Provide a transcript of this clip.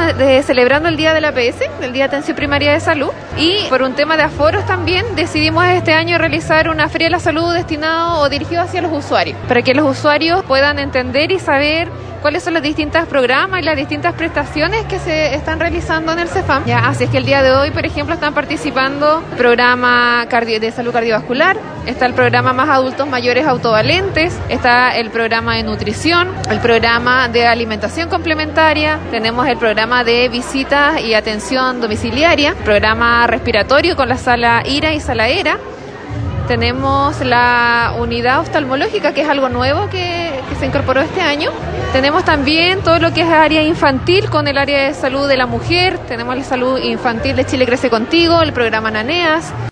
celebrando el Día de la APS, el Día de Atención Primaria de Salud, y por un tema de aforos también decidimos este año realizar una Feria de la Salud destinado o dirigido hacia los usuarios, para que los usuarios puedan entender y saber cuáles son los distintos programas y las distintas prestaciones que se están realizando en el CEFAM. Así es que el día de hoy, por ejemplo, están participando el programa de salud cardiovascular, está el programa Más Adultos Mayores Autovalentes, está el programa de nutrición, el programa de alimentación complementaria, tenemos el programa de visitas y atención domiciliaria, programa respiratorio con la sala IRA y sala ERA. Tenemos la unidad oftalmológica, que es algo nuevo que se incorporó este año. Tenemos también todo lo que es área infantil con el área de salud de la mujer. Tenemos la salud infantil de Chile Crece Contigo, el programa Naneas.